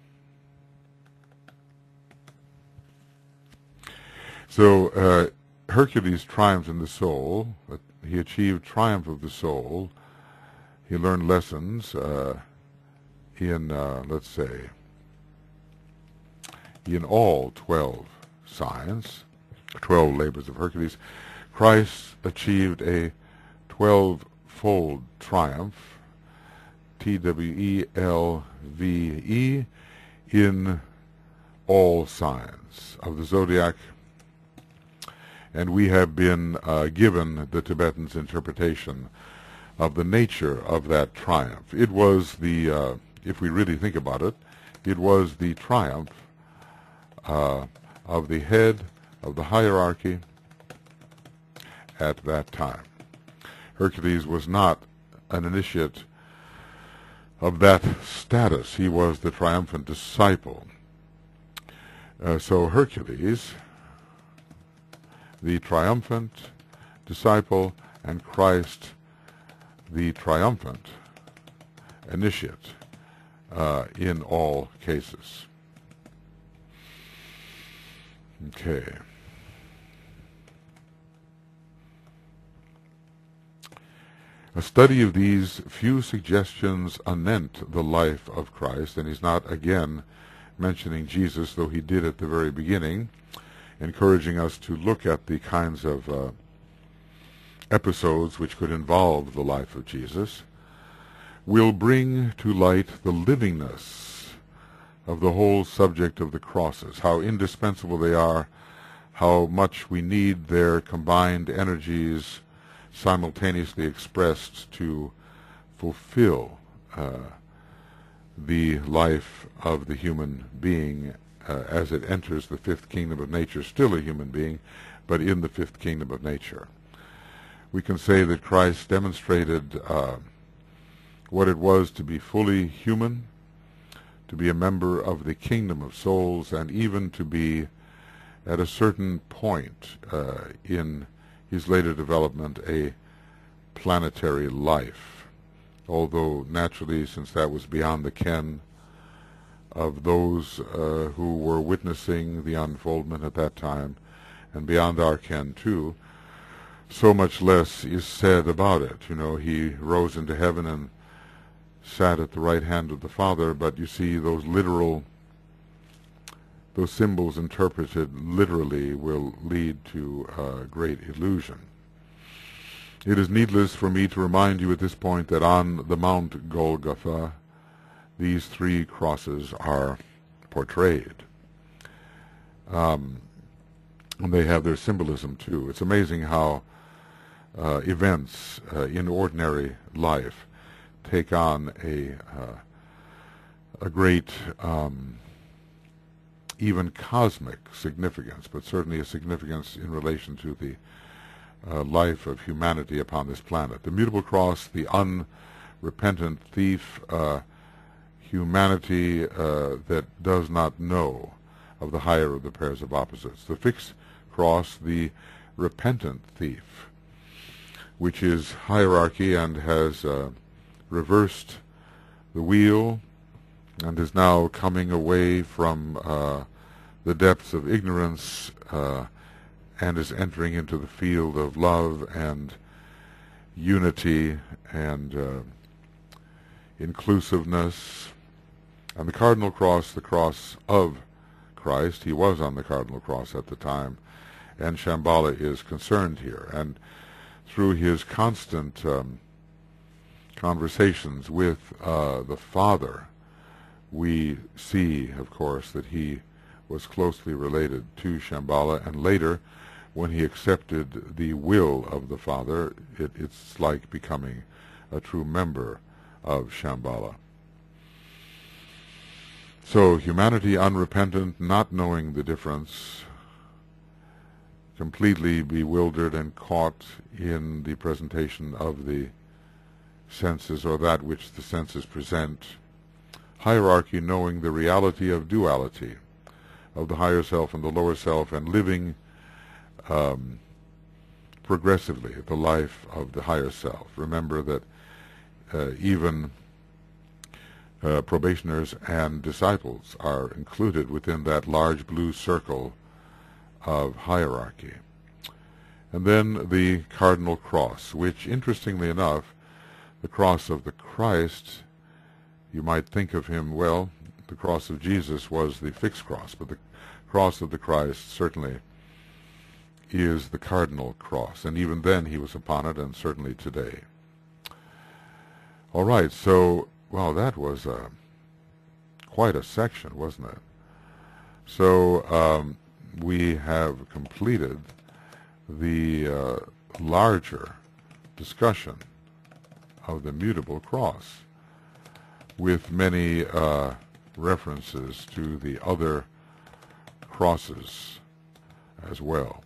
So uh, Hercules triumphed in the soul. He achieved triumph of the soul. He learned lessons uh, in, uh, let's say, in all twelve signs, twelve labors of Hercules. Christ achieved a twelve-fold triumph, T W E L V E, in all signs of the zodiac. And we have been uh, given the Tibetans' interpretation of the nature of that triumph. It was the, uh, if we really think about it, it was the triumph uh, of the head of the hierarchy at that time. Hercules was not an initiate of that status. He was the triumphant disciple. Uh, so Hercules, the triumphant disciple, and Christ, the triumphant initiate uh, in all cases. Okay. A study of these few suggestions anent the life of Christ, and he's not again mentioning Jesus, though he did at the very beginning, encouraging us to look at the kinds of uh, episodes which could involve the life of Jesus, will bring to light the livingness of the whole subject of the crosses, how indispensable they are, how much we need their combined energies simultaneously expressed to fulfill uh, the life of the human being uh, as it enters the fifth kingdom of nature, still a human being, but in the fifth kingdom of nature. We can say that Christ demonstrated uh, what it was to be fully human, to be a member of the kingdom of souls, and even to be at a certain point uh, in his later development a planetary life, although naturally, since that was beyond the ken of those uh, who were witnessing the unfoldment at that time, and beyond our ken too, so much less is said about it. You know, he rose into heaven and sat at the right hand of the Father, but you see those literal, those symbols interpreted literally will lead to uh, great illusion. It is needless for me to remind you at this point that on the Mount Golgotha, these three crosses are portrayed. Um, and they have their symbolism too. It's amazing how uh, events uh, in ordinary life take on a uh, a great, um, even cosmic significance, but certainly a significance in relation to the uh, life of humanity upon this planet. The mutable cross, the unrepentant thief, uh, humanity uh, that does not know of the higher of the pairs of opposites. The fixed cross, the repentant thief, which is hierarchy and has uh, reversed the wheel and is now coming away from uh, the depths of ignorance uh, and is entering into the field of love and unity and uh, inclusiveness. And the cardinal cross, the cross of Christ, he was on the cardinal cross at the time, and Shambhala is concerned here. And through his constant um, conversations with uh, the Father, we see, of course, that he was closely related to Shambhala, and later, when he accepted the will of the Father, it, it's like becoming a true member of Shambhala. So humanity unrepentant, not knowing the difference, completely bewildered and caught in the presentation of the senses, or that which the senses present. Hierarchy, knowing the reality of duality, of the higher self and the lower self, and living um, progressively the life of the higher self. Remember that uh, even Uh, probationers and disciples are included within that large blue circle of hierarchy. And then the cardinal cross, which, interestingly enough, the cross of the Christ, you might think of him, well, the cross of Jesus was the fixed cross, but the cross of the Christ certainly is the cardinal cross, and even then he was upon it, and certainly today. All right, so well, that was uh, quite a section, wasn't it? So um, we have completed the uh, larger discussion of the mutable cross, with many uh, references to the other crosses as well.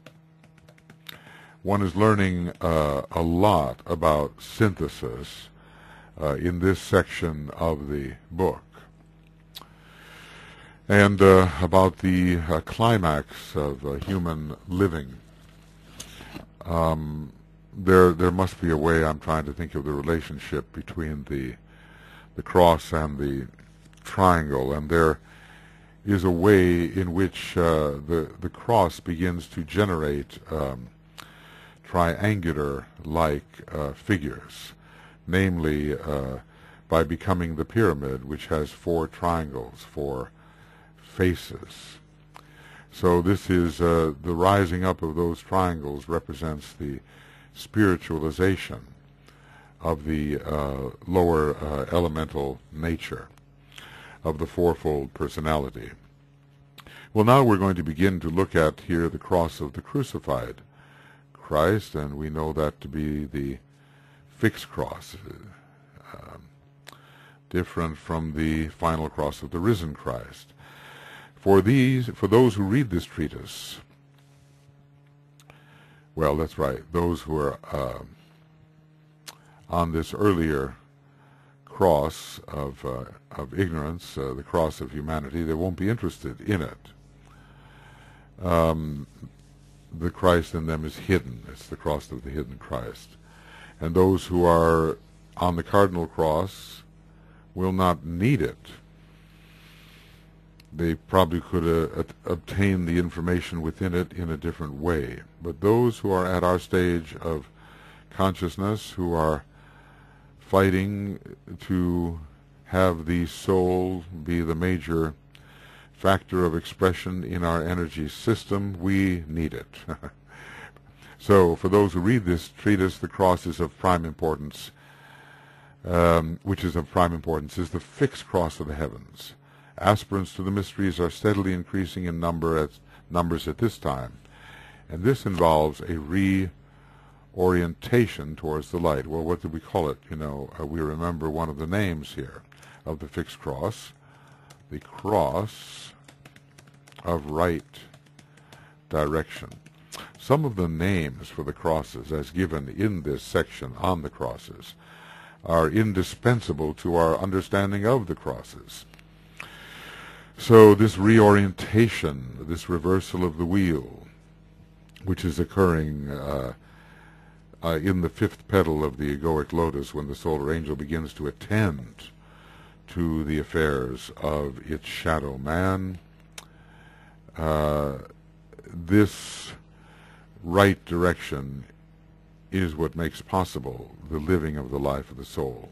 One is learning uh, a lot about synthesis Uh, in this section of the book, and uh, about the uh, climax of uh, human living. Um, there, there must be a way. I'm trying to think of the relationship between the the cross and the triangle, and there is a way in which uh, the the cross begins to generate um, triangular-like uh, figures. Namely, uh, by becoming the pyramid, which has four triangles, four faces. So this is uh, the rising up of those triangles represents the spiritualization of the uh, lower uh, elemental nature of the fourfold personality. Well, now we're going to begin to look at here the cross of the crucified Christ, and we know that to be the fixed cross, uh, different from the final cross of the risen Christ. For these, for those who read this treatise, well, that's right, those who are uh, on this earlier cross of uh, of ignorance, uh, the cross of humanity, they won't be interested in it. Um, the Christ in them is hidden. It's the cross of the hidden Christ. And those who are on the cardinal cross will not need it. They probably could uh, obtain the information within it in a different way. But those who are at our stage of consciousness, who are fighting to have the soul be the major factor of expression in our energy system, we need it. So for those who read this treatise, the cross is of prime importance, um, which is of prime importance, is the fixed cross of the heavens. Aspirants to the mysteries are steadily increasing in number at, numbers at this time, and this involves a reorientation towards the light. Well, what do we call it? You know, uh, we remember one of the names here of the fixed cross, the cross of right direction. Some of the names for the crosses, as given in this section on the crosses, are indispensable to our understanding of the crosses. So this reorientation, this reversal of the wheel, which is occurring uh, uh, in the fifth petal of the egoic lotus when the solar angel begins to attend to the affairs of its shadow man, uh, this right direction is what makes possible the living of the life of the soul.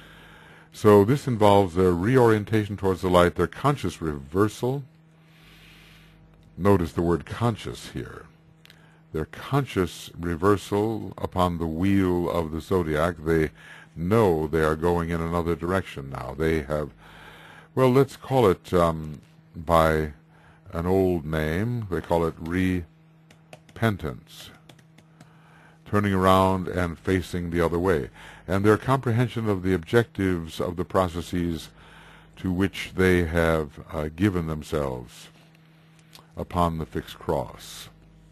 So this involves their reorientation towards the light, their conscious reversal. Notice the word conscious here. Their conscious reversal upon the wheel of the zodiac. They know they are going in another direction now. They have, well, let's call it um, by an old name. They call it repentance. Turning around and facing the other way. And their comprehension of the objectives of the processes to which they have uh, given themselves upon the fixed cross.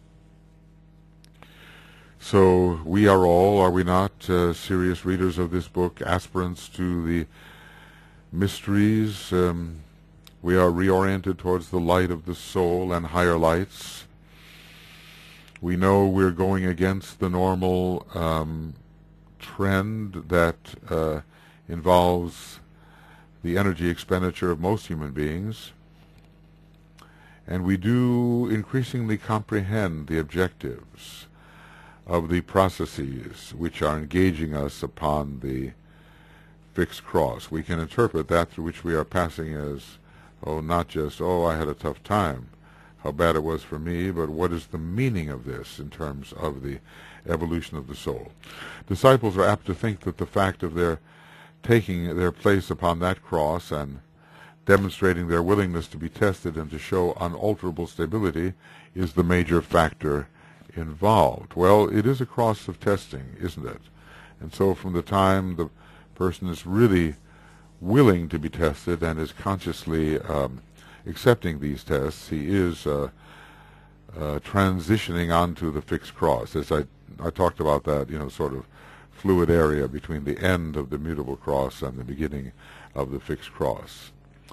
So we are all, are we not, uh, serious readers of this book, aspirants to the mysteries? Um, we are reoriented towards the light of the soul and higher lights. We know we're going against the normal um, trend that uh, involves the energy expenditure of most human beings. And we do increasingly comprehend the objectives of the processes which are engaging us upon the fixed cross. We can interpret that through which we are passing as, oh, not just, oh, I had a tough time, how bad it was for me, but what is the meaning of this in terms of the evolution of the soul. Disciples are apt to think that the fact of their taking their place upon that cross and demonstrating their willingness to be tested and to show unalterable stability is the major factor involved. Well, it is a cross of testing, isn't it? And so from the time the person is really willing to be tested and is consciously um, accepting these tests, he is uh, uh, transitioning onto the fixed cross. As I, I talked about that, you know, sort of fluid area between the end of the mutable cross and the beginning of the fixed cross.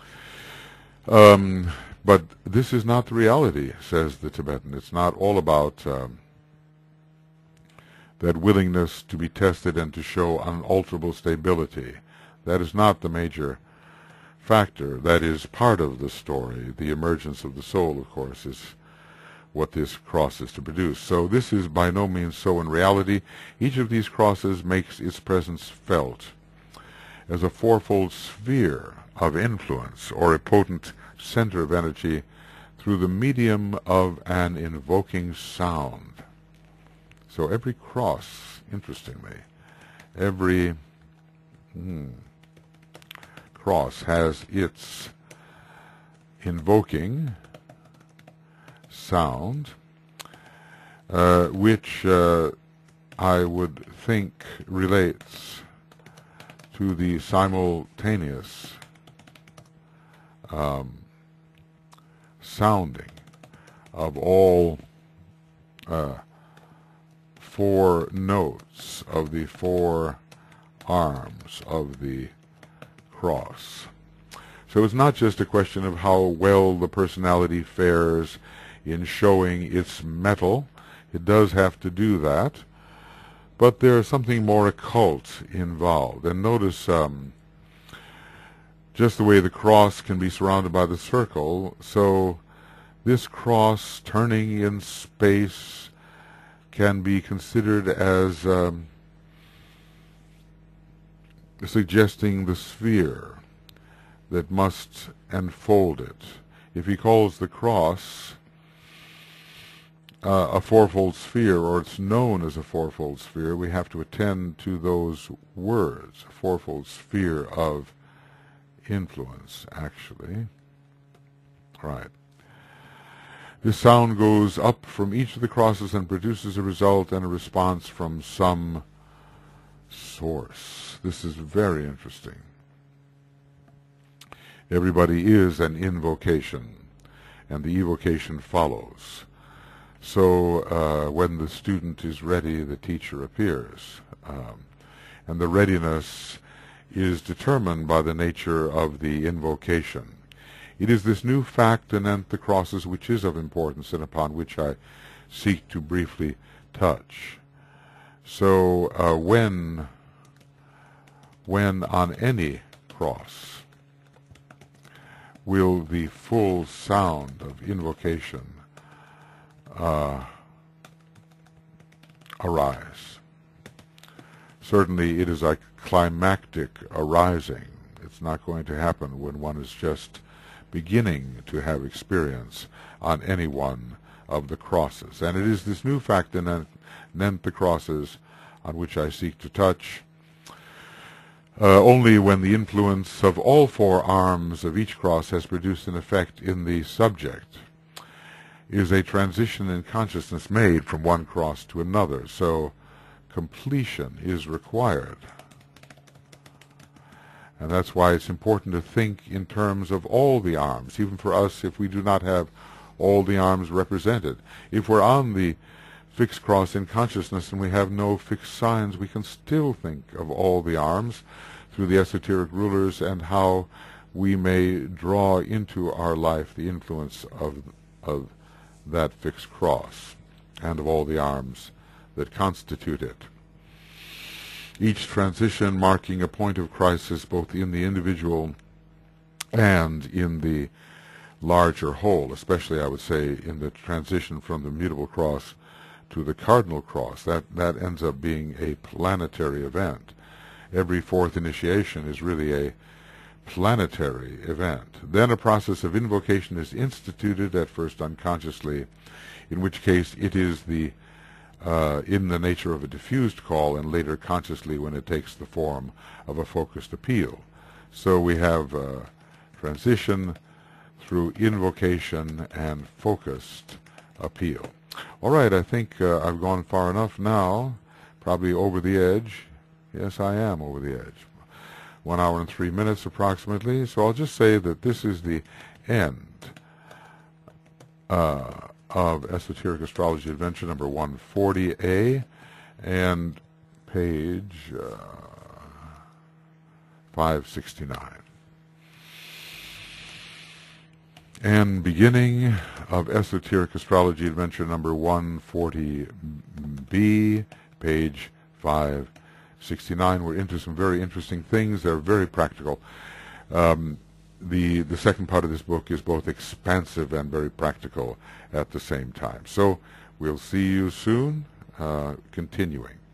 Um, but this is not the reality, says the Tibetan. It's not all about um, that willingness to be tested and to show unalterable stability. That is not the major factor. That is part of the story. The emergence of the soul, of course, is what this cross is to produce. So this is by no means so in reality. Each of these crosses makes its presence felt as a fourfold sphere of influence or a potent center of energy through the medium of an invoking sound. So every cross, interestingly, every hmm, cross has its invoking sound, uh, which uh, I would think relates to the simultaneous um, sounding of all uh, four notes of the four arms of the cross. So it's not just a question of how well the personality fares in showing its mettle. It does have to do that. But there's something more occult involved. And notice um, just the way the cross can be surrounded by the circle. So this cross turning in space can be considered as um, suggesting the sphere that must enfold it. If he calls the cross uh, a fourfold sphere, or it's known as a fourfold sphere, we have to attend to those words, a fourfold sphere of influence, actually. All right. This sound goes up from each of the crosses and produces a result and a response from some source. This is very interesting. Everybody is an invocation, and the evocation follows. So uh, when the student is ready, the teacher appears. Um, and the readiness is determined by the nature of the invocation. It is this new fact anent the crosses which is of importance and upon which I seek to briefly touch. So uh, when, when on any cross will the full sound of invocation uh, arise? Certainly it is a climactic arising. It's not going to happen when one is just beginning to have experience on any one of the crosses. And it is this new fact anent the crosses on which I seek to touch. Uh, only when the influence of all four arms of each cross has produced an effect in the subject is a transition in consciousness made from one cross to another. So completion is required. And that's why it's important to think in terms of all the arms, even for us if we do not have all the arms represented. If we're on the fixed cross in consciousness and we have no fixed signs, we can still think of all the arms through the esoteric rulers and how we may draw into our life the influence of, of that fixed cross and of all the arms that constitute it. Each transition marking a point of crisis both in the individual and in the larger whole, especially I would say in the transition from the mutable cross to the cardinal cross. That, that ends up being a planetary event. Every fourth initiation is really a planetary event. Then a process of invocation is instituted, at first unconsciously, in which case it is the Uh, in the nature of a diffused call, and later consciously when it takes the form of a focused appeal. So we have uh, transition through invocation and focused appeal. All right, I think uh, I've gone far enough now, probably over the edge. Yes, I am over the edge. One hour and three minutes approximately. So I'll just say that this is the end uh, of Esoteric Astrology Adventure number one forty A, and page uh, five sixty-nine. And beginning of Esoteric Astrology Adventure number one forty B, page five sixty-nine. We're into some very interesting things. They're very practical. Um, The, the second part of this book is both expansive and very practical at the same time. So we'll see you soon, uh, continuing.